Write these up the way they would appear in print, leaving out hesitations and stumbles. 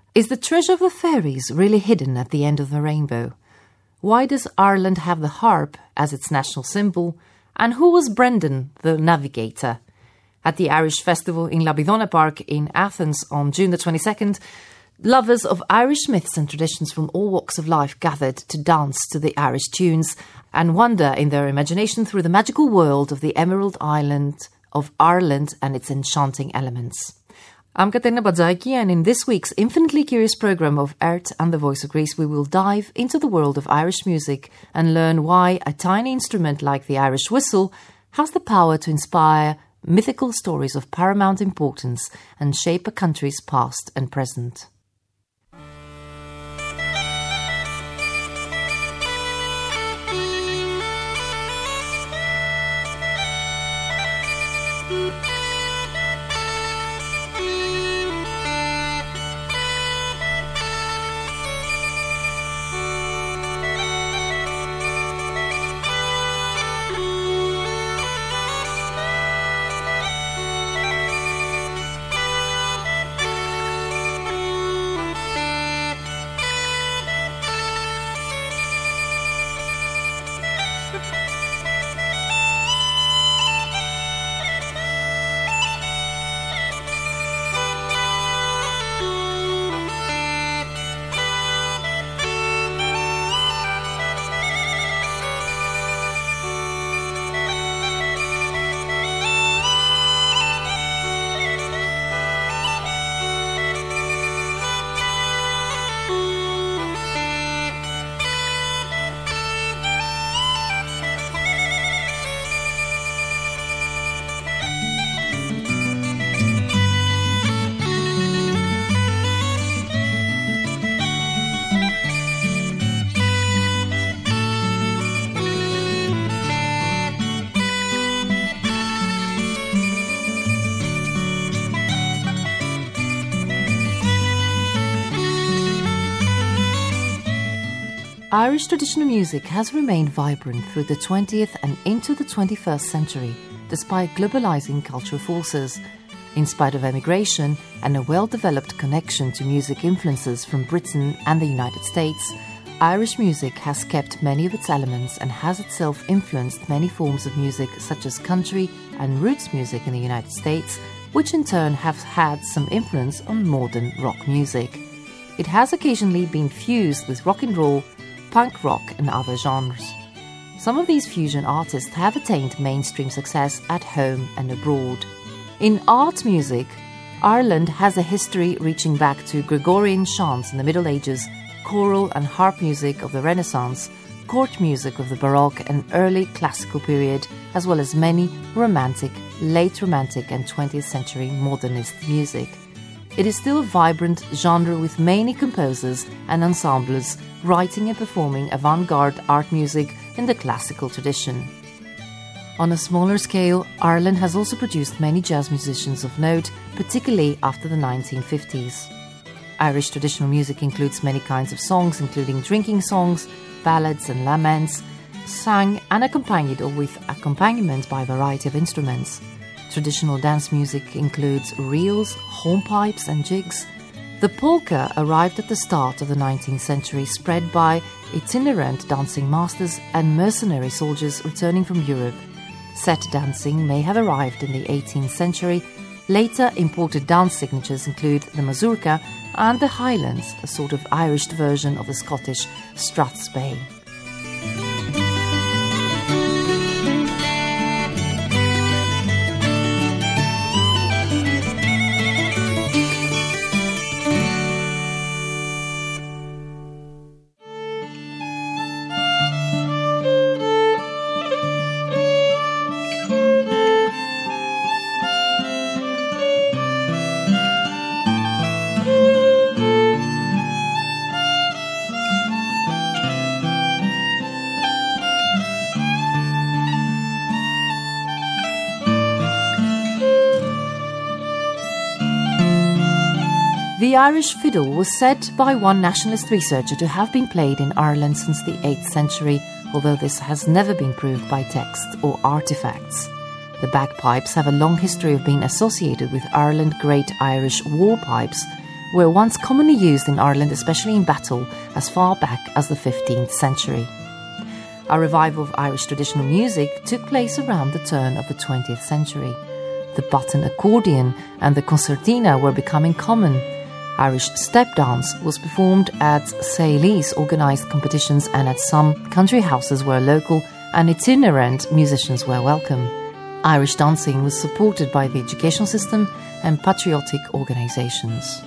Is the treasure of the fairies really hidden at the end of the rainbow? Why does Ireland have the harp as its national symbol? And who was Brendan, the navigator? At the Irish Festival in Labidona Park in Athens on June the 22nd, lovers of Irish myths and traditions from all walks of life gathered to dance to the Irish tunes and wander in their imagination through the magical world of the Emerald Island of Ireland and its enchanting elements. I'm Katerina Badzaiki, and in this week's infinitely curious programme of Earth and the Voice of Greece, we will dive into the world of Irish music and learn why a tiny instrument like the Irish whistle has the power to inspire mythical stories of paramount importance and shape a country's past and present. Irish traditional music has remained vibrant through the 20th and into the 21st century, despite globalizing cultural forces. In spite of emigration and a well-developed connection to music influences from Britain and the United States, Irish music has kept many of its elements and has itself influenced many forms of music such as country and roots music in the United States, which in turn have had some influence on modern rock music. It has occasionally been fused with rock and roll, punk rock and other genres. Some of these fusion artists have attained mainstream success at home and abroad. In art music, Ireland has a history reaching back to Gregorian chants in the Middle Ages, choral and harp music of the Renaissance, court music of the Baroque and early classical period, as well as many romantic, late romantic and 20th century modernist music. It is still a vibrant genre with many composers and ensembles writing and performing avant-garde art music in the classical tradition. On a smaller scale, Ireland has also produced many jazz musicians of note, particularly after the 1950s. Irish traditional music includes many kinds of songs, including drinking songs, ballads and laments, sung and accompanied or with accompaniment by a variety of instruments. Traditional dance music includes reels, hornpipes and jigs. The polka arrived at the start of the 19th century, spread by itinerant dancing masters and mercenary soldiers returning from Europe. Set dancing may have arrived in the 18th century. Later imported dance signatures include the mazurka and the Highlands, a sort of Irish version of the Scottish strathspey. The Irish fiddle was said by one nationalist researcher to have been played in Ireland since the 8th century, although this has never been proved by text or artifacts. The bagpipes have a long history of being associated with Ireland's Great Irish War Pipes, were once commonly used in Ireland, especially in battle, as far back as the 15th century. A revival of Irish traditional music took place around the turn of the 20th century. The button accordion and the concertina were becoming common. Irish step dance was performed at Saileys organised competitions and at some country houses where local and itinerant musicians were welcome. Irish dancing was supported by the educational system and patriotic organisations.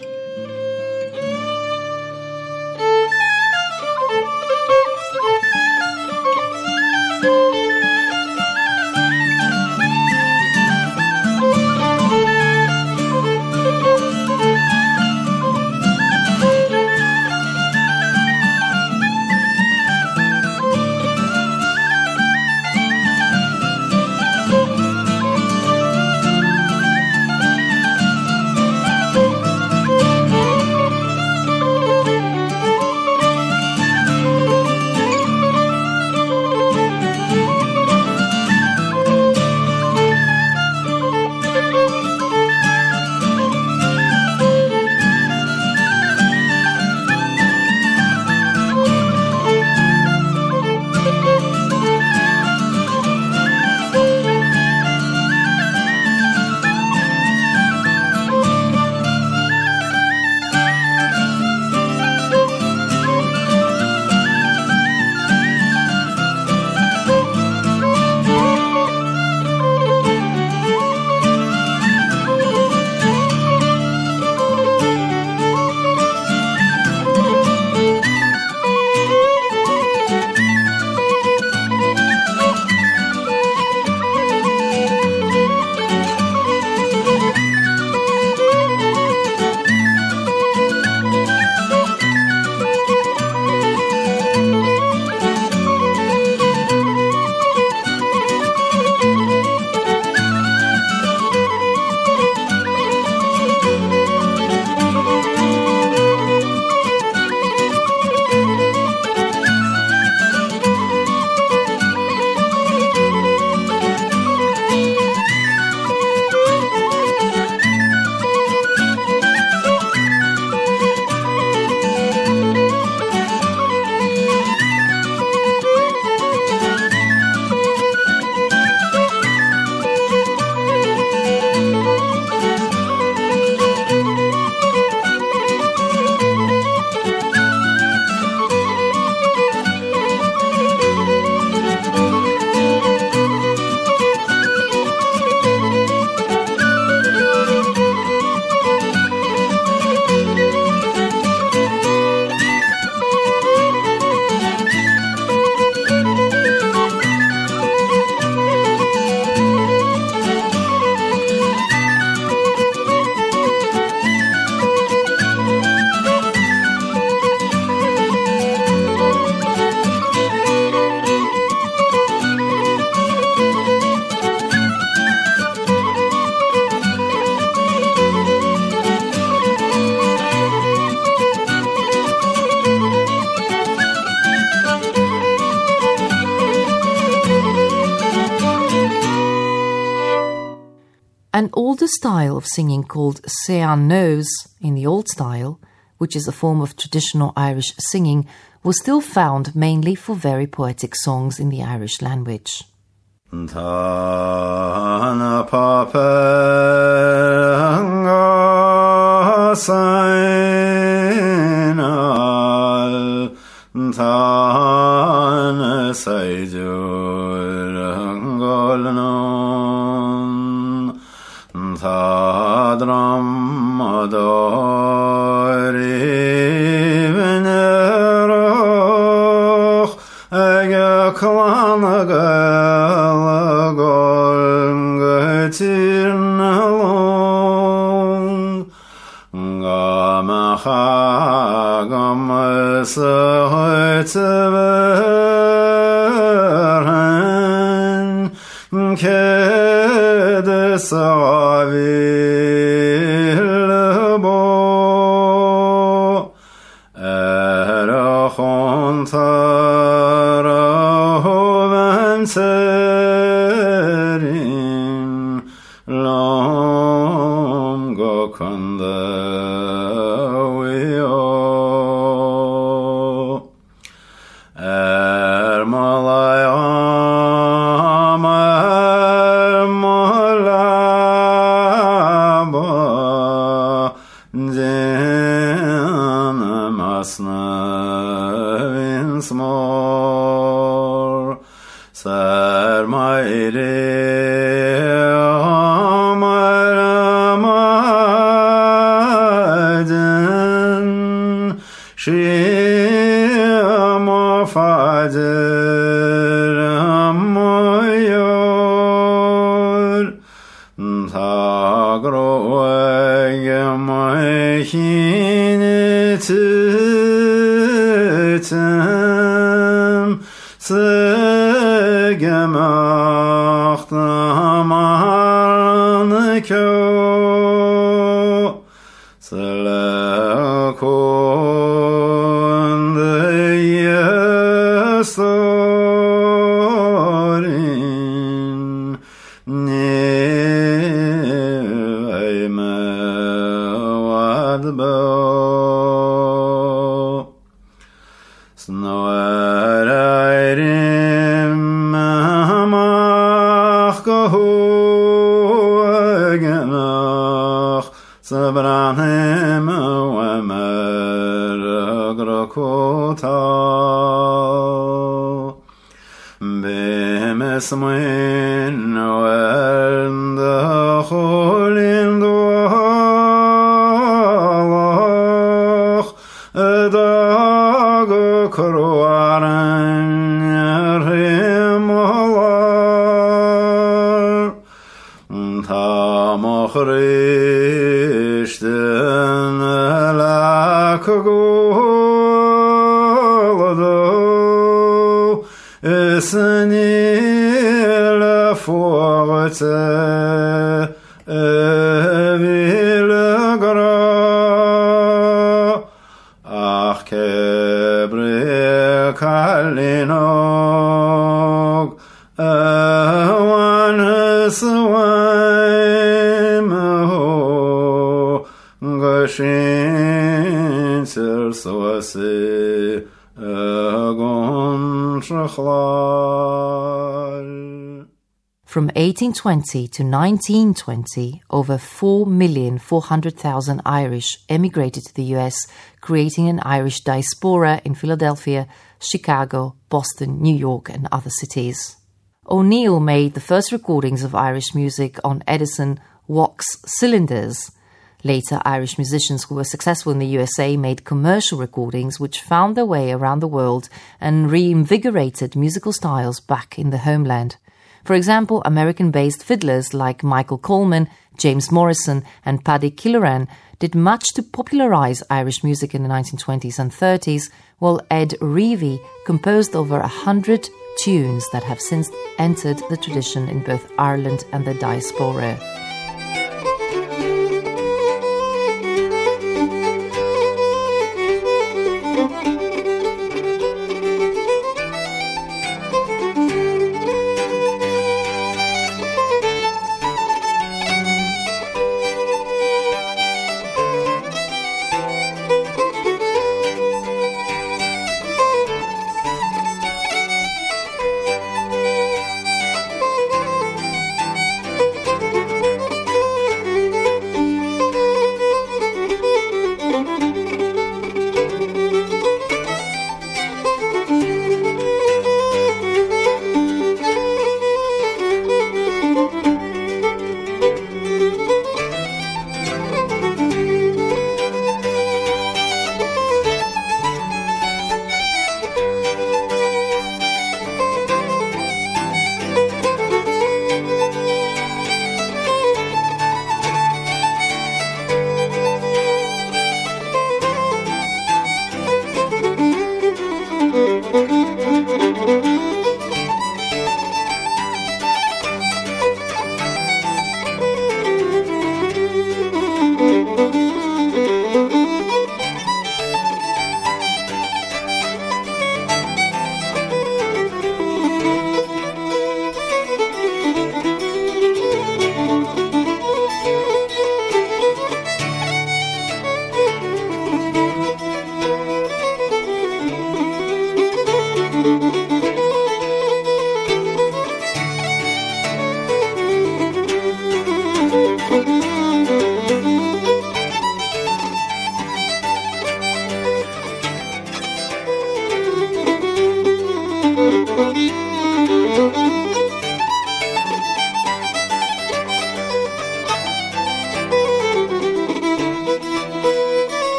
An older style of singing called sean-nós in the Old Style, which is a form of traditional Irish singing, was still found mainly for very poetic songs in the Irish language. Tagroege mochine tutem segemacht amaneko selekon storin Snøreirim machkohugenach Sabranim wemergrokota Bimesmin werdacholin dualach Dag kroaren rimalar Tamochrichten lakgoldo Esnile forte evilgra Ach kebre kalinog Awan swaimho Gashin serswase Agon shachlal From 1820 to 1920, over 4,400,000 Irish emigrated to the US, creating an Irish diaspora in Philadelphia, Chicago, Boston, New York, and other cities. O'Neill made the first recordings of Irish music on Edison wax cylinders. Later, Irish musicians who were successful in the USA made commercial recordings which found their way around the world and reinvigorated musical styles back in the homeland. For example, American-based fiddlers like Michael Coleman, James Morrison, and Paddy Killoran did much to popularize Irish music in the 1920s and 30s, while Ed Reevy composed over 100 tunes that have since entered the tradition in both Ireland and the diaspora.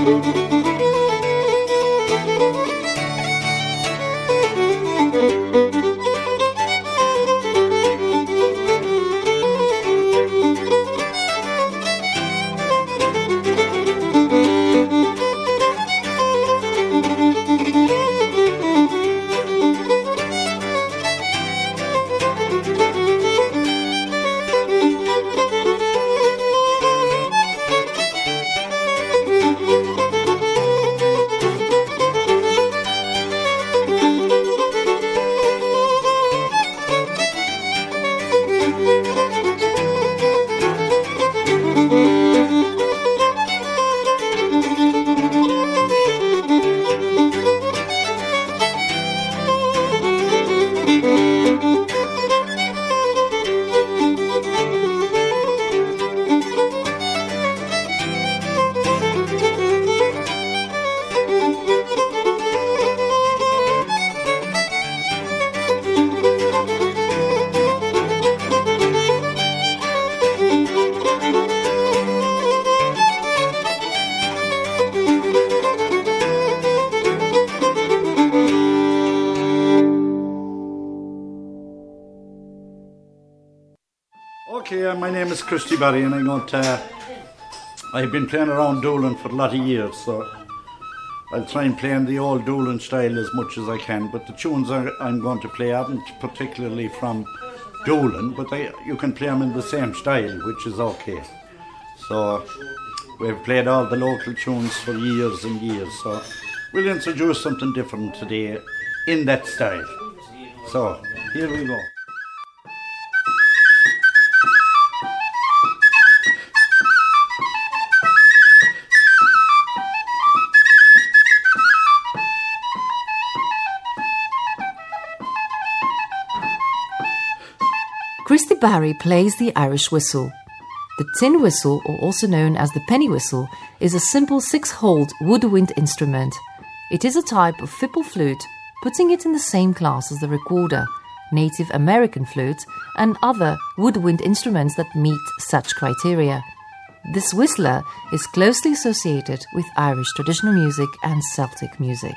Okay, my name is Christy Barry and I've been playing around Doolin for a lot of years, so I'll try and play in the old Doolin style as much as I can, but the tunes I'm going to play aren't particularly from Doolin, but you can play them in the same style, which is okay. So we've played all the local tunes for years and years, so we'll introduce something different today in that style. So here we go. Christy Barry plays the Irish whistle. The tin whistle, or also known as the penny whistle, is a simple 6-holed woodwind instrument. It is a type of fipple flute, putting it in the same class as the recorder, Native American flute, and other woodwind instruments that meet such criteria. This whistler is closely associated with Irish traditional music and Celtic music.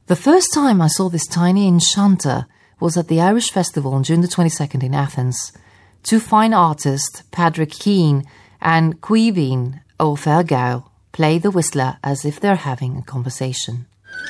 The first time I saw this tiny enchanter was at the Irish Festival on June the 22nd in Athens. Two fine artists, Padraig Keane and Caoimhín Ó Feargao, play the whistler as if they're having a conversation.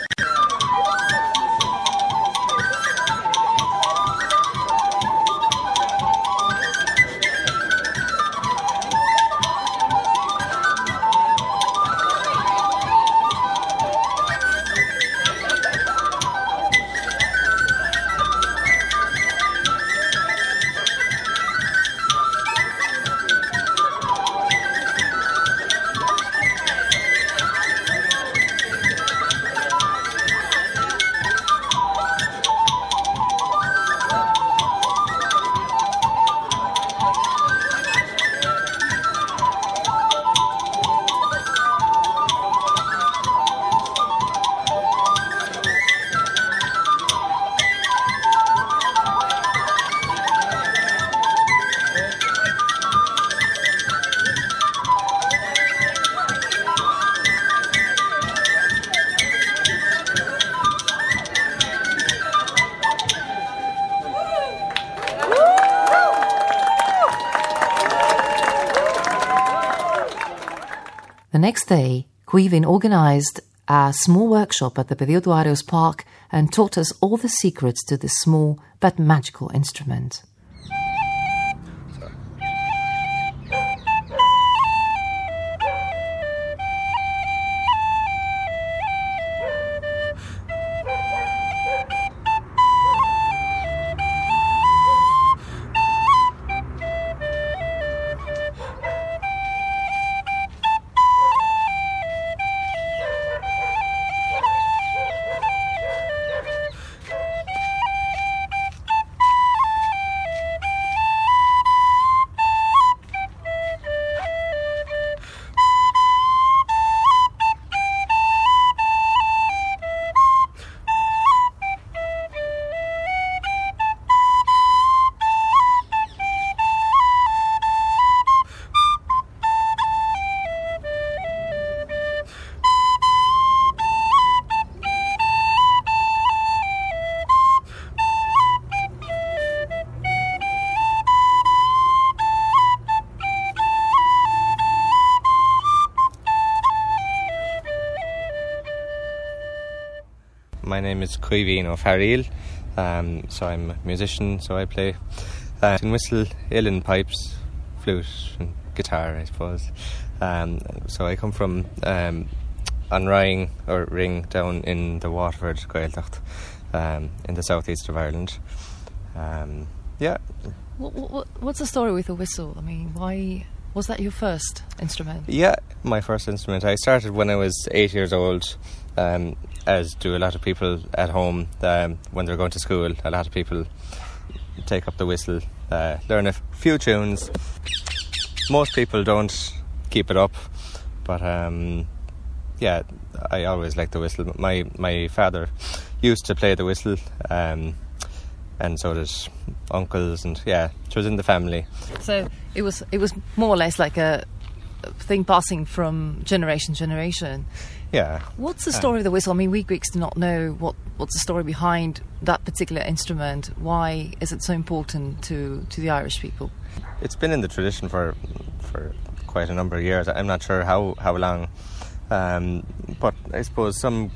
The next day, Caoimhín organised a small workshop at the Pediaduarios Park and taught us all the secrets to this small but magical instrument. My name is Caoimhín Ó Fearghail, so I'm a musician, so I play whistle, uilleann, pipes, flute and guitar, I suppose. So I come from Anraying or Ring down in the Waterford, Gaeltacht, in the southeast of Ireland. What's the story with the whistle? I mean, why was that your first instrument? Yeah, my first instrument. I started when I was 8 years old, as do a lot of people at home when they're going to school. A lot of people take up the whistle, learn a few tunes. Most people don't keep it up, but I always liked the whistle. My father used to play the whistle, and so did uncles, and it was in the family. So it was more or less like a thing passing from generation to generation. Yeah. What's the story of the whistle? I mean, we Greeks do not know what's the story behind that particular instrument. Why is it so important to the Irish people? It's been in the tradition for quite a number of years. I'm not sure how long, but I suppose some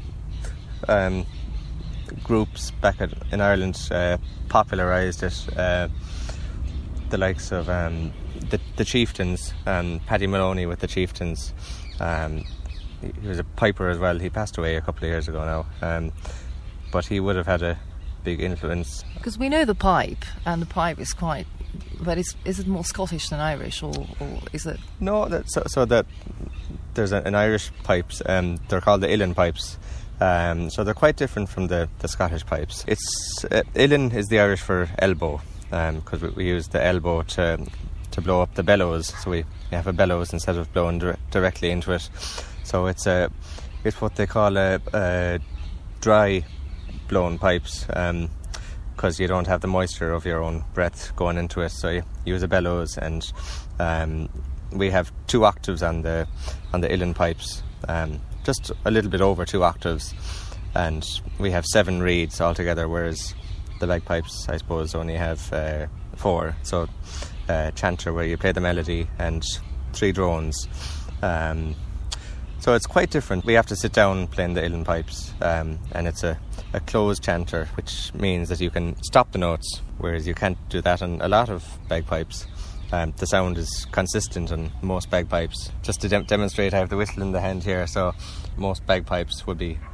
groups back in Ireland popularised it. The likes of the Chieftains, Paddy Maloney with the Chieftains. He was a piper as well. He passed away a couple of years ago now, but he would have had a big influence. Because we know the pipe, and the pipe is quite... But is it more Scottish than Irish, or is it... No, that there's an Irish pipes, they're called the uilleann pipes, so they're quite different from the Scottish pipes. It's uilleann is the Irish for elbow, because we use the elbow to blow up the bellows, so we have a bellows instead of blowing directly into it. So it's what they call a dry blown pipes, because you don't have the moisture of your own breath going into it, so you use a bellows, and we have 2 octaves on the uilleann pipes, just a little bit over 2 octaves, and we have 7 reeds altogether, whereas the bagpipes, I suppose, only have 4. So chanter, where you play the melody, and 3 drones. So it's quite different. We have to sit down playing the uilleann pipes, and it's a closed chanter, which means that you can stop the notes, whereas you can't do that on a lot of bagpipes. The sound is consistent on most bagpipes. Just to demonstrate, I have the whistle in the hand here, so most bagpipes would be...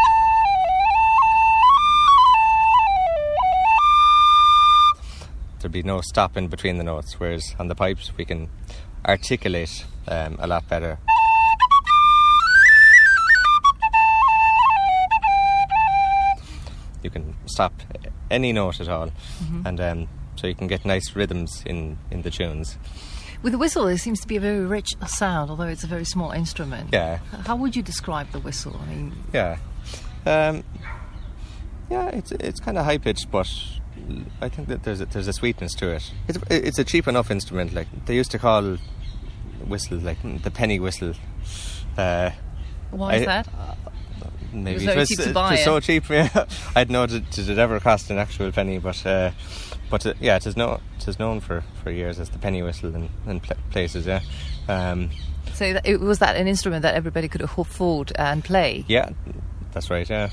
There'd be no stop in between the notes, whereas on the pipes we can articulate a lot better. You can stop any note at all, and so you can get nice rhythms in the tunes. With the whistle, there seems to be a very rich sound, although it's a very small instrument. Yeah. How would you describe the whistle? I mean, it's kind of high pitched, but I think that there's a sweetness to it. It's a cheap enough instrument. Like they used to call whistle like the penny whistle. Why is that? Maybe it was cheap to buy. So cheap. Yeah. I'd know did it ever cost an actual penny, but it is known for years as the penny whistle in places. Yeah. So was that an instrument that everybody could afford and play? Yeah, that's right. Yeah.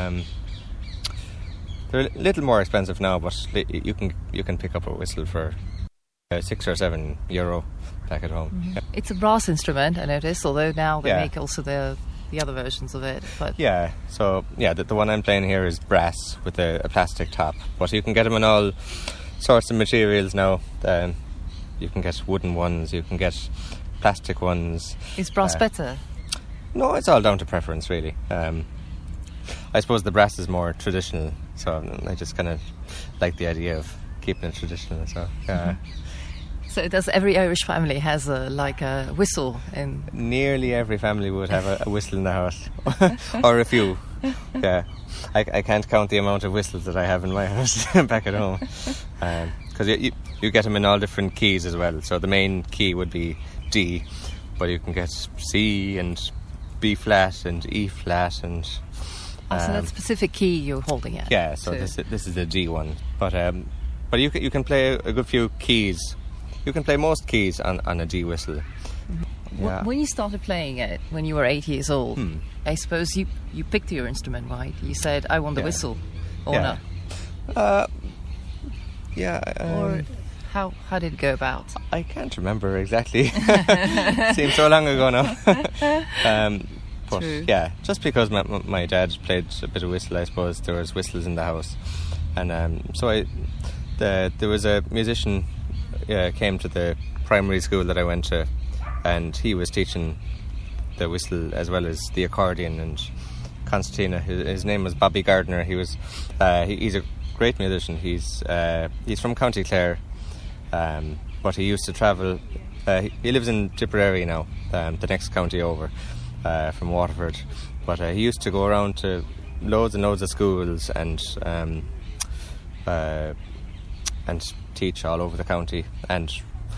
They're a little more expensive now, but you can pick up a whistle for €6 or €7 back at home. Mm-hmm. Yeah. It's a brass instrument, I noticed, although now they make also the other versions of it. But the one I'm playing here is brass with a plastic top, but you can get them in all sorts of materials now. You can get wooden ones, you can get plastic ones. Is brass better? No, it's all down to preference, really. I suppose the brass is more traditional, so I just kind of like the idea of keeping it traditional. So, So does every Irish family has a whistle? Nearly every family would have a whistle in the house, or a few. Yeah, I can't count the amount of whistles that I have in my house back at home, because you get them in all different keys as well. So the main key would be D, but you can get C and B flat and E flat and. So that's a specific key you're holding at. Yeah, so this is the G one, but you can play a good few keys. You can play most keys on a G whistle. Mm-hmm. Yeah. When you started playing it, when you were 8 years old, I suppose you picked your instrument, right? You said, "I want the whistle," or not? Or how did it go about? I can't remember exactly. Seems so long ago now. But yeah, just because my dad played a bit of whistle, I suppose there was whistles in the house, and there was a musician came to the primary school that I went to, and he was teaching the whistle as well as the accordion and concertina. His name was Bobby Gardner. He was he's a great musician. He's from County Clare, but he used to travel. He lives in Tipperary now, the next county over. From Waterford, but he used to go around to loads and loads of schools and teach all over the county. And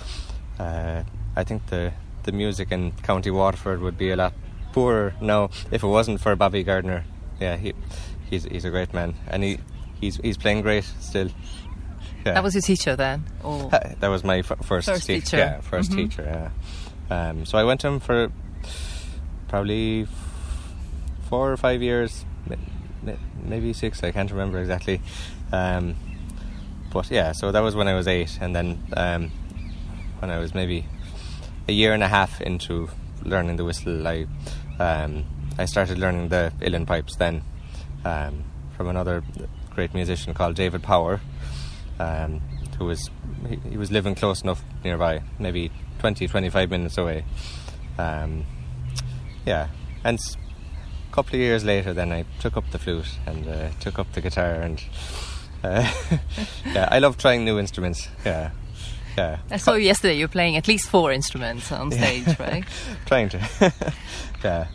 I think the music in County Waterford would be a lot poorer now if it wasn't for Bobby Gardner. Yeah, he's a great man, and he's playing great still. Yeah. That was your teacher then? Or? That was my first teacher. Yeah, first teacher. Yeah. So I went to him for probably 4 or 5 years, maybe 6, I can't remember exactly. But yeah, so that was when I was 8, and then when I was maybe a year and a half into learning the whistle, I started learning the uilleann pipes then from another great musician called David Power, who was living close enough nearby, maybe 20-25 minutes away. Yeah, and a couple of years later then I took up the flute and took up the guitar, and I love trying new instruments. Yeah. I saw you yesterday, you were playing at least 4 instruments on stage, right? Trying to. Yeah.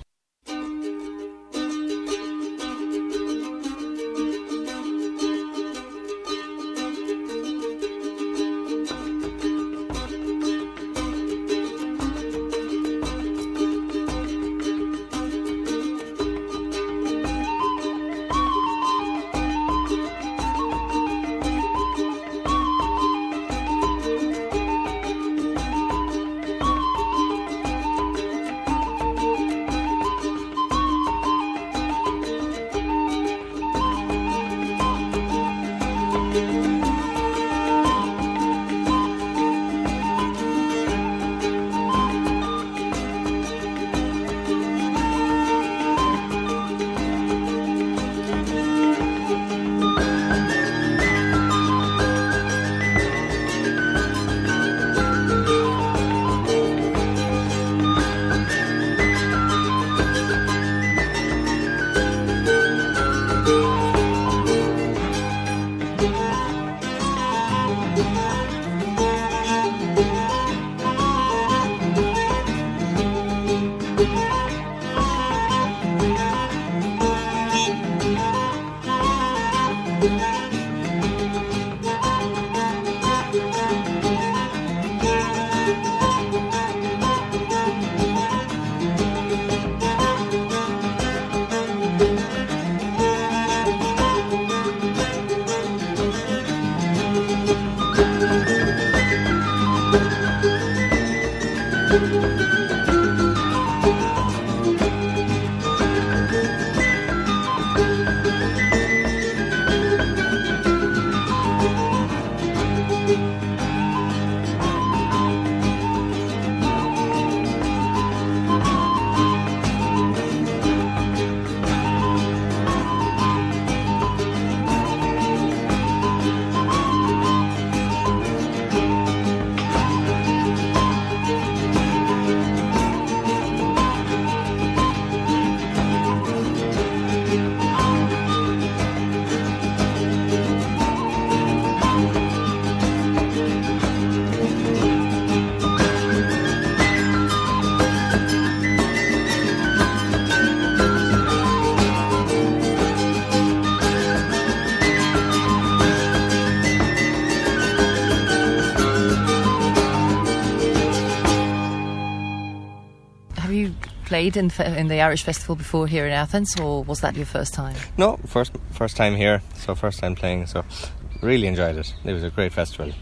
Played in the Irish Festival before here in Athens, or was that your first time? No, first time here, so first time playing, so really enjoyed it. It was a great festival.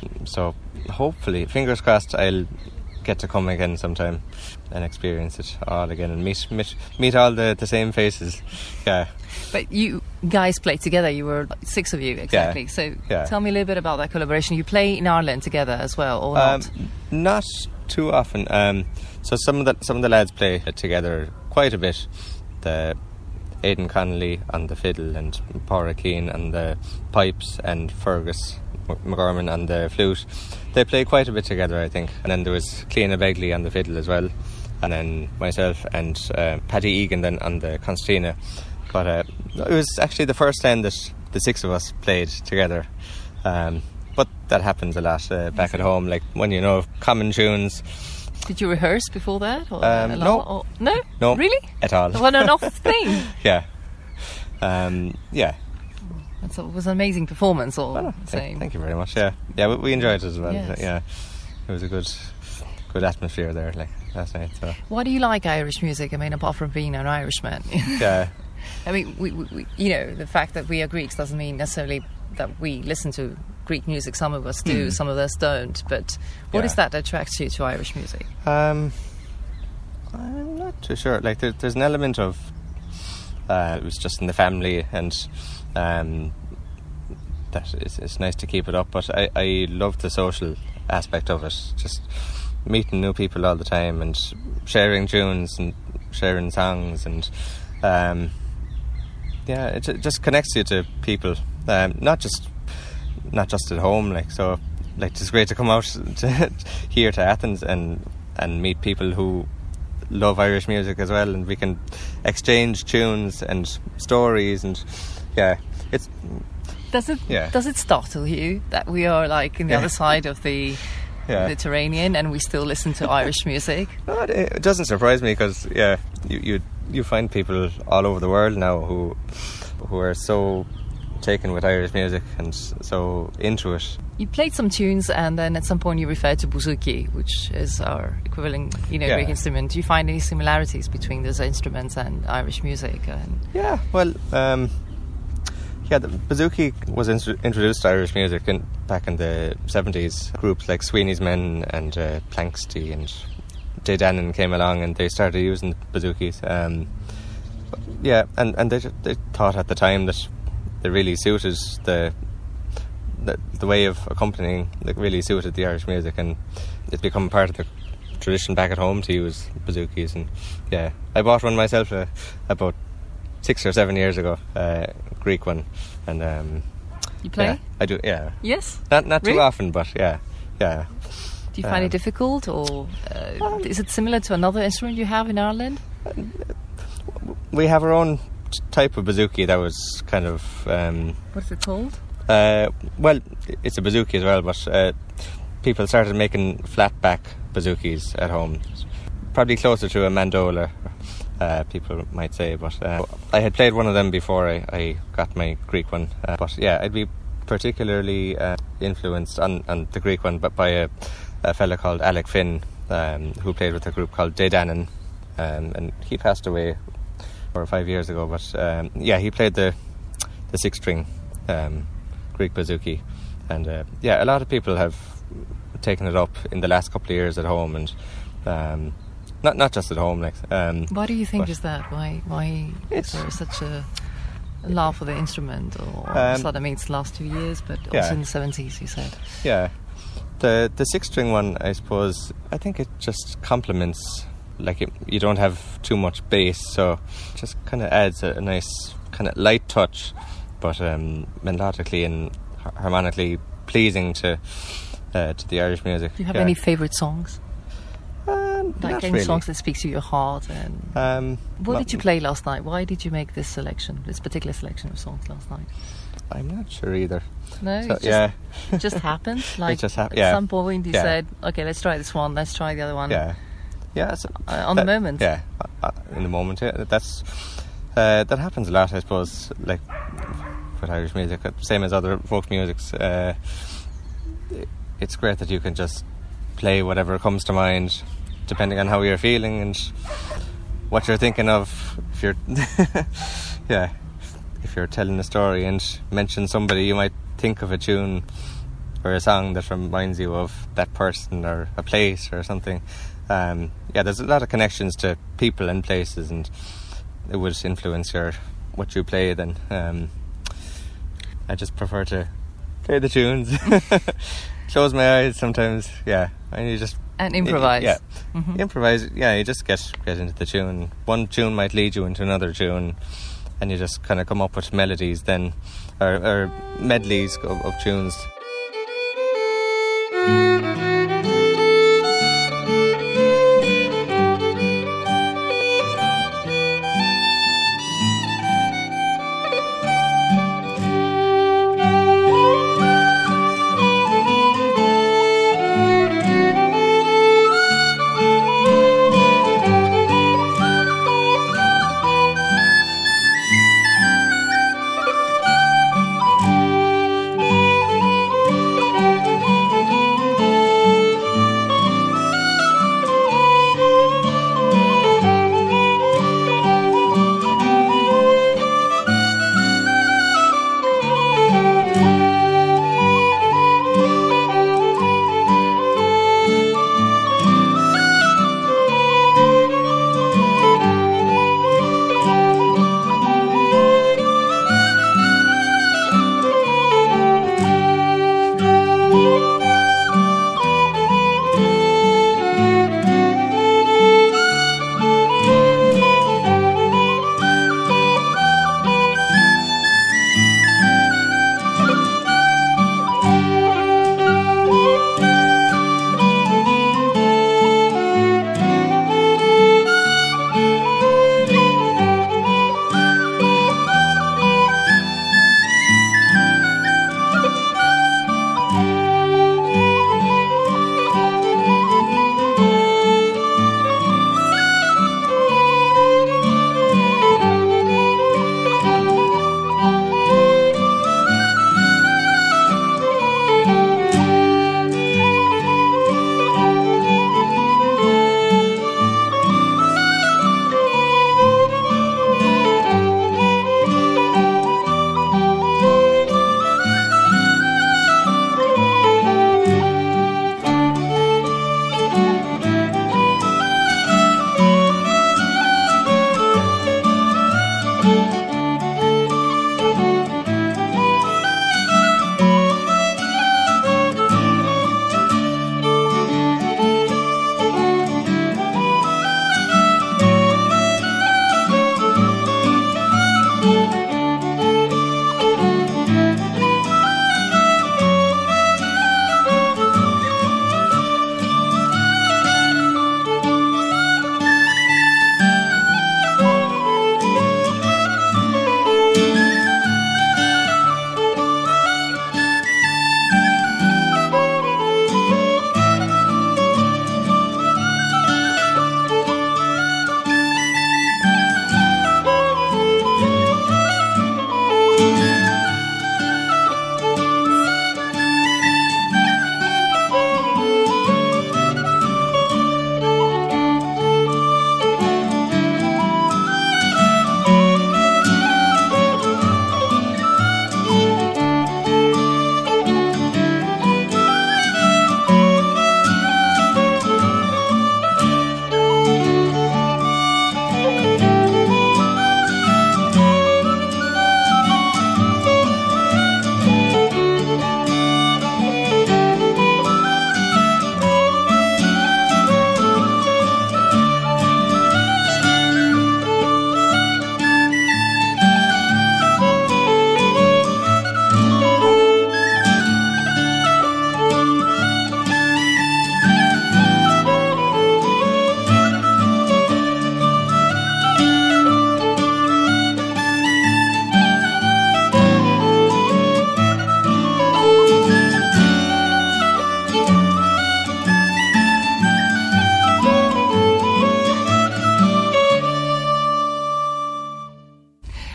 So hopefully, fingers crossed, I'll get to come again sometime and experience it all again and meet all the same faces. Yeah. But you guys played together, you were 6 of you exactly. Yeah. So yeah. Tell me a little bit about that collaboration. You play in Ireland together as well, or not? Not too often. So some of the lads play together quite a bit. The Aidan Connolly on the fiddle and Pádraig Keane on the pipes and Fergus McGorman on the flute. They play quite a bit together, I think. And then there was Cliona Begley on the fiddle as well, and then myself and Paddy Egan then on the concertina. But it was actually the first time that the 6 of us played together. But that happens a lot back at home, like when you know common tunes. Did you rehearse before that? Or no. No? Really? At all. What an off thing. Yeah. Yeah. It was an amazing performance, Thank you very much. Yeah, we enjoyed it as well. Yes. Yeah, it was a good atmosphere there, like last night. So. Why do you like Irish music? I mean, apart from being an Irishman. Yeah. I mean, we the fact that we are Greeks doesn't mean necessarily that we listen to Greek music. Some of us do, some of us don't. But what is that that attracts you to Irish music? I'm not too sure. Like, there's an element of it was just in the family, and that it's nice to keep it up. But I love the social aspect of it. Just meeting new people all the time and sharing tunes and sharing songs, and it just connects you to people. Not just at home, like, so like it's great to come out here to Athens and meet people who love Irish music as well, and we can exchange tunes and stories, and it's does it startle you that we are like in the other side of the Mediterranean and we still listen to Irish music? No, it doesn't surprise me, because you find people all over the world now who are so taken with Irish music and so into it. You played some tunes, and then at some point you referred to bouzouki, which is our equivalent, Greek instrument. Do you find any similarities between those instruments and Irish music? Yeah, well, the bouzouki was introduced to Irish music back in the 70s. Groups like Sweeney's Men and Planxty and Dedannen came along, and they started using bouzouki's. And they thought at the time that they really suited the way of accompanying, like, really suited the Irish music, and it's become part of the tradition back at home to use bouzouki's. And I bought one myself about 6 or 7 years ago, Greek one, and you play? I do. Yeah. Yes. Not really? Too often, but yeah. Do you find it difficult, or is it similar to another instrument you have in Ireland? We have our own type of bouzouki that was kind of what's it called? Well, it's a bouzouki as well, but people started making flat back bouzoukis at home, probably closer to a mandola, people might say. But I had played one of them before I got my Greek one. But I'd be particularly influenced on the Greek one, but by a fella called Alec Finn, who played with a group called Dedannen, and he passed away 4 or 5 years ago. But he played the 6-string Greek bouzouki, and a lot of people have taken it up in the last couple of years at home, and not just at home. Why do you think is that? Why is there such a love for the instrument? Or it's the last 2 years, but also in the 70s, you said. Yeah, the 6-string one, I suppose, I think it just complements. You don't have too much bass, so it just kind of adds a nice kind of light touch, but melodically and harmonically pleasing to the Irish music. Do you have any favourite songs? Not any really. Songs that speak to your heart? And what did you play last night? Why did you make this particular selection of songs last night? I'm not sure either. No, it just happened. It just happened. At some point, you said, "Okay, let's try this one. Let's try the other one." Yeah. On the moment. Yeah, in the moment. Yeah, that happens a lot, I suppose. Like with Irish music, same as other folk musics. It's great that you can just play whatever comes to mind, depending on how you're feeling and what you're thinking of. If you're, if you're telling a story and mention somebody, you might think of a tune or a song that reminds you of that person or a place or something. There's a lot of connections to people and places, and it would influence what you play. Then I just prefer to play the tunes. Close my eyes sometimes, and you just... And improvise. Improvise, you just get into the tune. One tune might lead you into another tune, and you just kind of come up with melodies then, or medleys of tunes.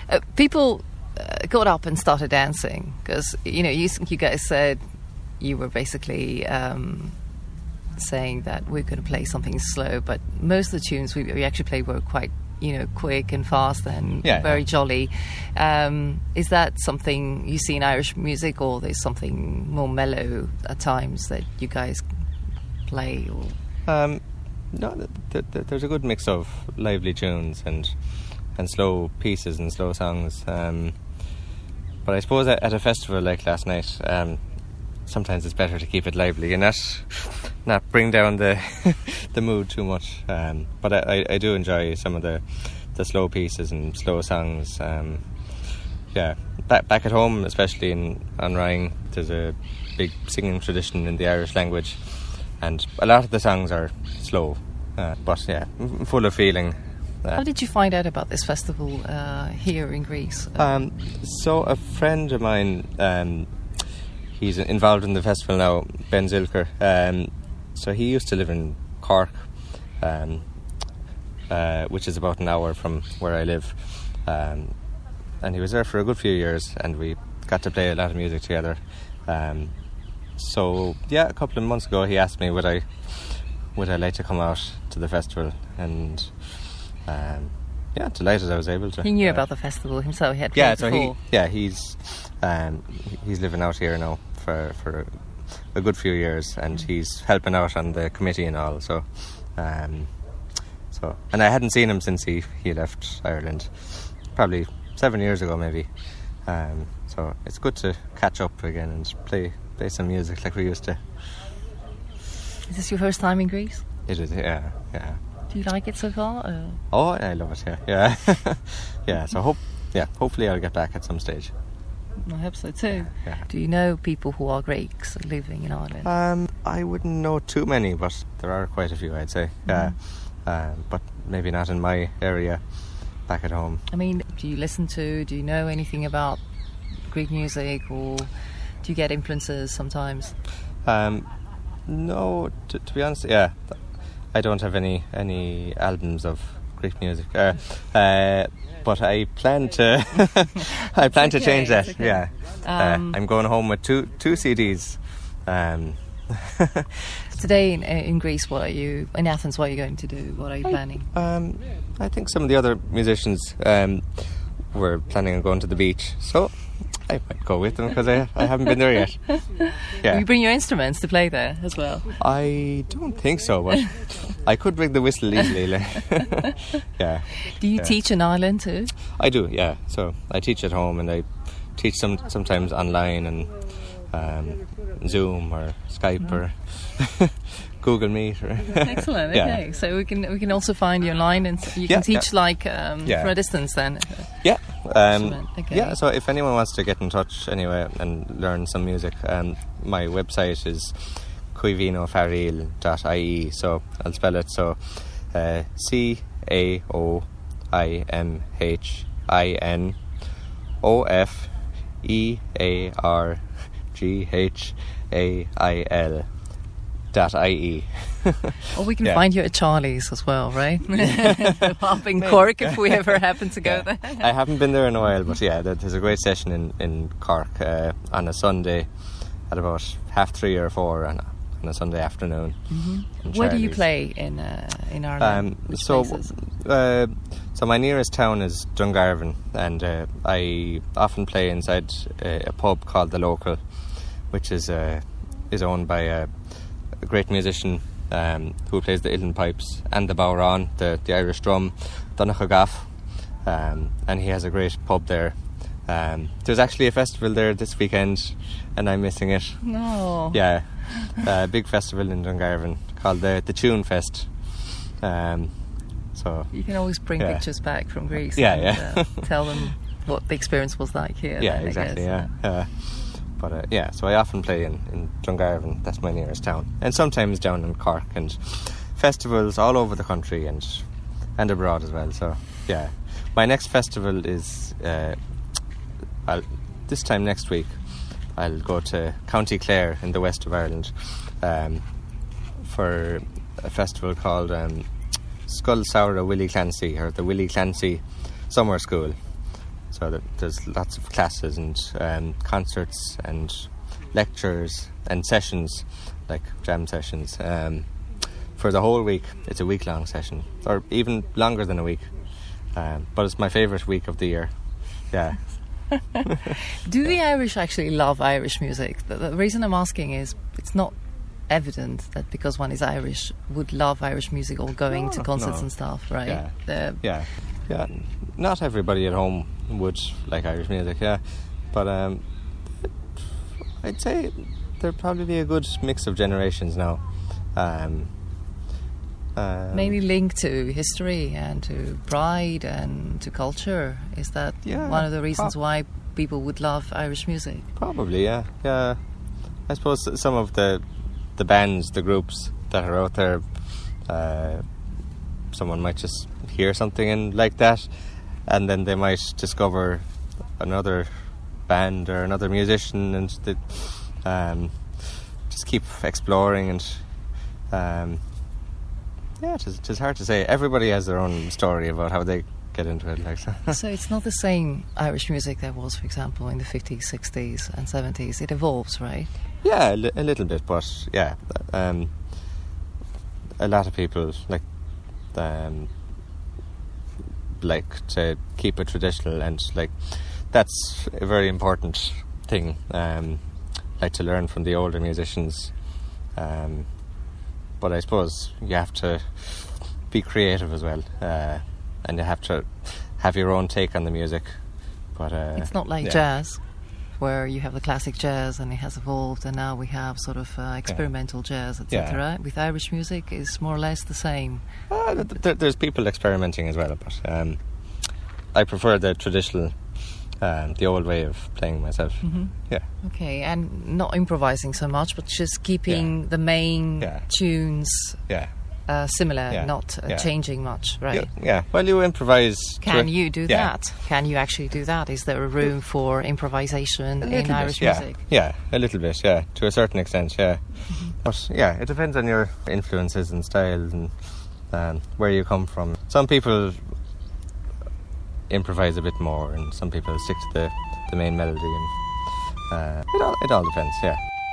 People got up and started dancing because, you guys said you were basically saying that we're going to play something slow, but most of the tunes we actually played were quite, quick and fast and very jolly. Is that something you see in Irish music, or there's something more mellow at times that you guys play? Or? No, there's a good mix of lively tunes and slow pieces and slow songs. But I suppose at a festival like last night, sometimes it's better to keep it lively and not bring down the the mood too much. But I do enjoy some of the slow pieces and slow songs. Back at home, especially on Ryan, there's a big singing tradition in the Irish language, and a lot of the songs are slow, but full of feeling. How did you find out about this festival here in Greece? So a friend of mine, he's involved in the festival now, Ben Zilker. So he used to live in Cork, which is about an hour from where I live. And he was there for a good few years, and we got to play a lot of music together. So a couple of months ago he asked me would I like to come out to the festival, and delighted I was able to. He knew about the festival himself. He had before. He's living out here now for a good few years, and he's helping out on the committee and all. So and I hadn't seen him since he left Ireland, probably 7 years ago maybe. So it's good to catch up again and play some music like we used to. Is this your first time in Greece? It is, yeah. Do you like it so far? Oh, I love it. Yeah. So hopefully I'll get back at some stage. I hope so too. Yeah. Do you know people who are Greeks living in Ireland? I wouldn't know too many, but there are quite a few, I'd say. But maybe not in my area back at home. I mean, do you know anything about Greek music, or do you get influences sometimes? No, to be honest, I don't have any albums of Greek music. But I plan to change that. Okay. Yeah, I'm going home with two CDs. Today in Greece, in Athens? What are you going to do? What are you planning? I think some of the other musicians were planning on going to the beach, so I might go with them because I haven't been there yet. Yeah. Will you bring your instruments to play there as well? I don't think so, but I could bring the whistle easily. Yeah. Do you teach in Ireland too? I do, yeah. So I teach at home, and I teach sometimes online and Zoom or Skype or Google Meet. Excellent. Okay, so we can also find you online, and you can teach from a distance then. Yeah. Okay. Yeah. So if anyone wants to get in touch anyway and learn some music, my website is caoimhinofaril.ie. So I'll spell it. So CaoimhinoFarGhail.ie. Or we can find you at Charlie's as well, right? Up in Cork, if we ever happen to go there. I haven't been there in a while, but there's a great session in Cork on a Sunday at about 3:30 or 4 on a Sunday afternoon. Mm-hmm. Where do you play in Ireland? So my nearest town is Dungarvan, and I often play inside a pub called The Local, which is owned by a great musician who plays the uilleann pipes and the bodhrán, the Irish drum, Donnacha Gaff, and he has a great pub there. There's actually a festival there this weekend, and I'm missing it. No. Yeah, a big festival in Dungarvan called the Tune Fest. So you can always bring pictures back from Greece. Yeah. Tell them what the experience was like here. Yeah, then, exactly. I guess. But so I often play in Dungarvan. That's my nearest town, and sometimes down in Cork, and festivals all over the country and abroad as well. So my next festival is this time next week. I'll go to County Clare in the west of Ireland for a festival called Scoil Saora Willie Clancy, or the Willie Clancy Summer School. So there's lots of classes and concerts and lectures and sessions, like jam sessions. For the whole week, it's a week-long session, or even longer than a week. But it's my favourite week of the year. Yeah. Do the Irish actually love Irish music? The reason I'm asking is it's not evident that because one is Irish would love Irish music or going to concerts and stuff, right? Yeah. Not everybody at home would like Irish music, yeah. But I'd say there'd probably be a good mix of generations now. Mainly linked to history and to pride and to culture. Is that one of the reasons why people would love Irish music? Probably, yeah. I suppose some of the bands, the groups that are out there, someone might just hear something and like that, and then they might discover another band or another musician, and they just keep exploring. And it's hard to say. Everybody has their own story about how they get into it. Like so, it's not the same Irish music that was, for example, in the 50s, 60s, and 70s. It evolves, right? Yeah, a little bit, but yeah, a lot of people like to keep it traditional, and like that's a very important thing. Like to learn from the older musicians. But I suppose you have to be creative as well, and you have to have your own take on the music. But it's not like jazz, where you have the classic jazz and it has evolved, and now we have sort of experimental jazz, etc. With Irish music, it's more or less the same. There's people experimenting as well, but I prefer the traditional, the old way of playing myself. Mm-hmm. Yeah. Okay, and not improvising so much, but just keeping the main tunes similar, not changing much, right? Yeah. Well, you improvise. Can you do that? Can you actually do that? Is there a room for improvisation in Irish music? Yeah, a little bit, yeah, to a certain extent, yeah. Mm-hmm. But yeah, it depends on your influences and styles and where you come from. Some people improvise a bit more, and some people stick to the main melody, and it all depends, yeah.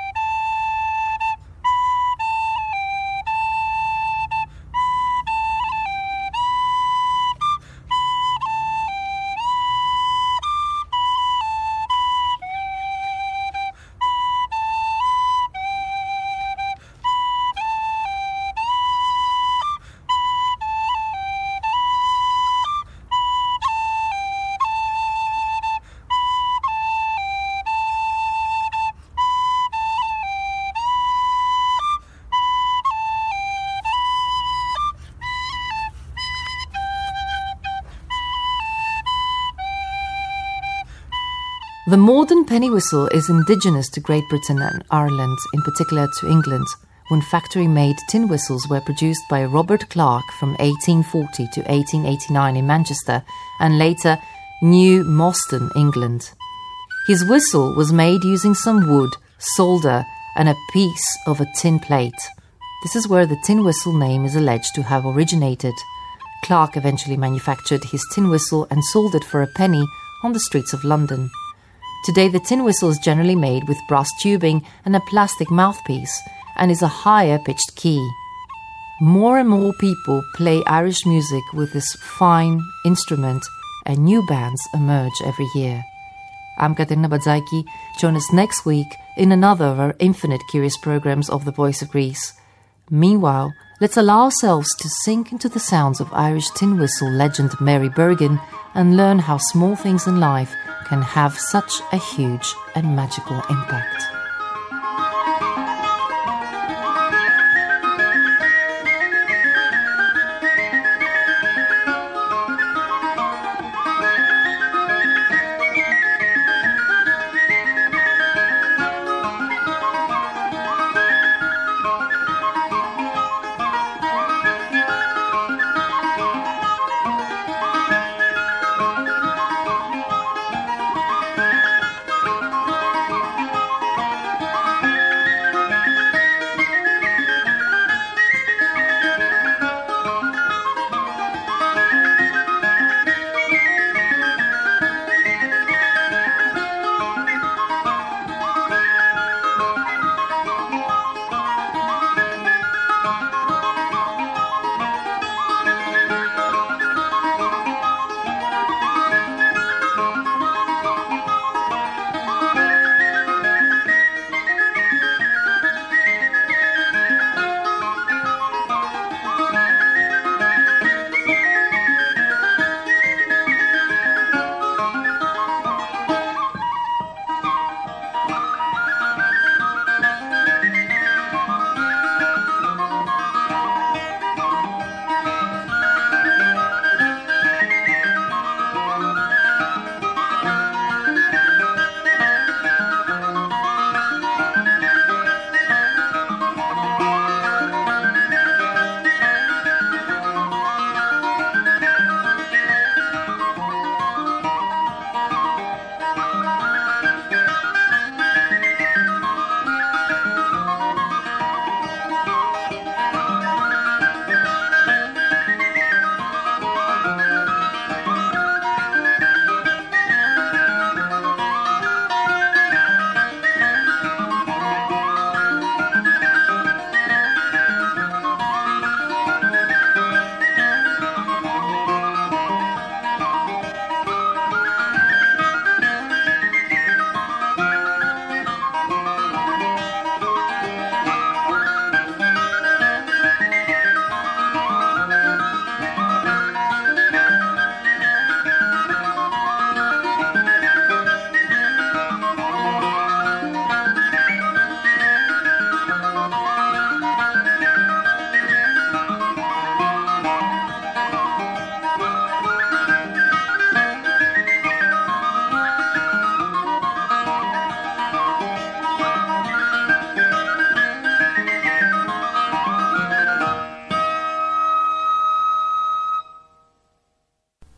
The modern penny whistle is indigenous to Great Britain and Ireland, in particular to England, when factory-made tin whistles were produced by Robert Clark from 1840 to 1889 in Manchester and later New Moston, England. His whistle was made using some wood, solder and a piece of a tin plate. This is where the tin whistle name is alleged to have originated. Clark eventually manufactured his tin whistle and sold it for a penny on the streets of London. Today, the tin whistle is generally made with brass tubing and a plastic mouthpiece and is a higher-pitched key. More and more people play Irish music with this fine instrument, and new bands emerge every year. I'm Katerina Badzaiki. Join us next week in another of our infinite curious programs of The Voice of Greece. Meanwhile, let's allow ourselves to sink into the sounds of Irish tin whistle legend Mary Bergin and learn how small things in life can have such a huge and magical impact.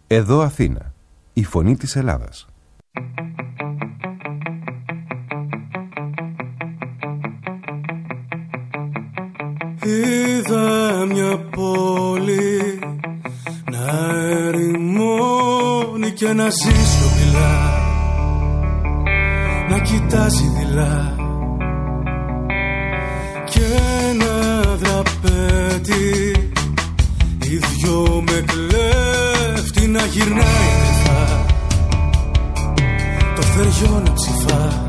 Εδώ Αθήνα, η φωνή της Ελλάδας. Είδα μια πόλη να ερημώνει και να ζει σιωπηλά, να κοιτάζει δειλά, και ένα δραπέτη οι δυο με κλέφτη να γυρνάει κρυφά, το θεριό να ψηφά.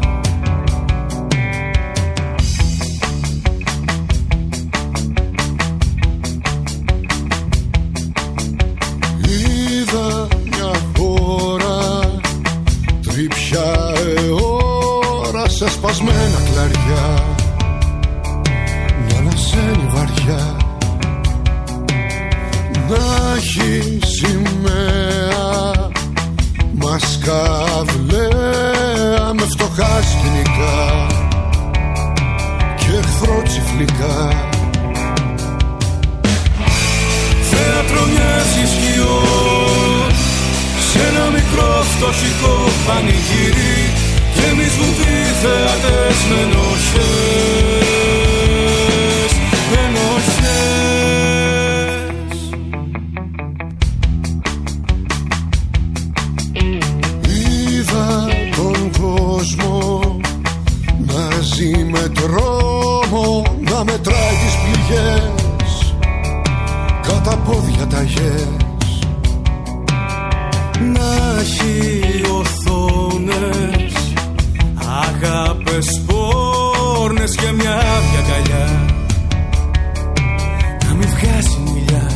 Είδα μια χώρα τρίψια αιώρα σε σπασμένα κλαριά, να ανασένει βαριά, να έχει σημαία μασκαβλαία με φτωχά σκηνικά και εχθρό τσιφλικά. Θέατρο μοιάζει σκιών σε ένα μικρό φτωχικό πανηγύρι, και εμείς βουβοί θεατές με ενοχές, με ενοχές. Είδα τον κόσμο να ζει με τρόμο, να μετράει τις πληγές κατά πόδια ταγές, να έχει οθόνες, αγάπες πόρνες και μια άδεια αγκαλιά, να μην βγάζει μιλιά.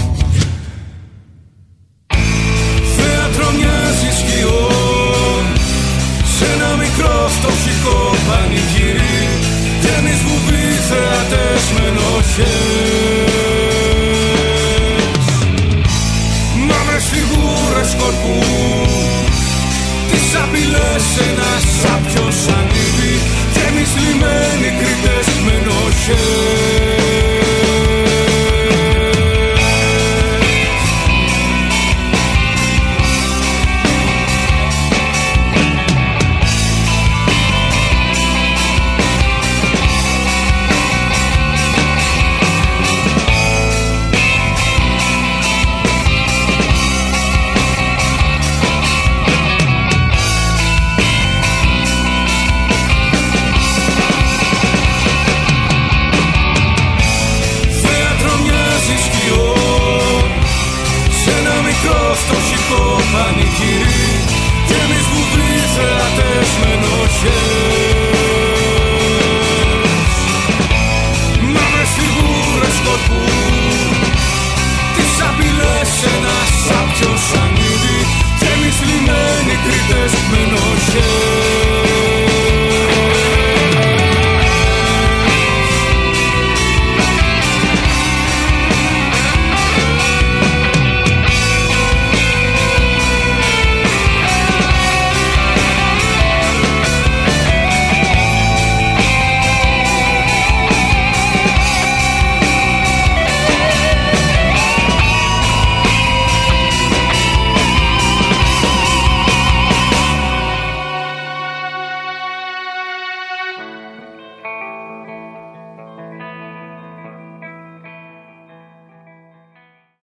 Θέατρο μοιάζει σκιών σε ένα μικρό φτωχικό πανηγύρι, και εμείς βουβοί θεατές με ενοχές. Μαύρες φιγούρες σκορπούν τις απειλές σε ένα σάπιο σανίδι, και εμείς λυμμένοι κριτές με ενοχές. Φτωχικό πανηγύρι, και εμείς βουβοί θεατές με ενοχές.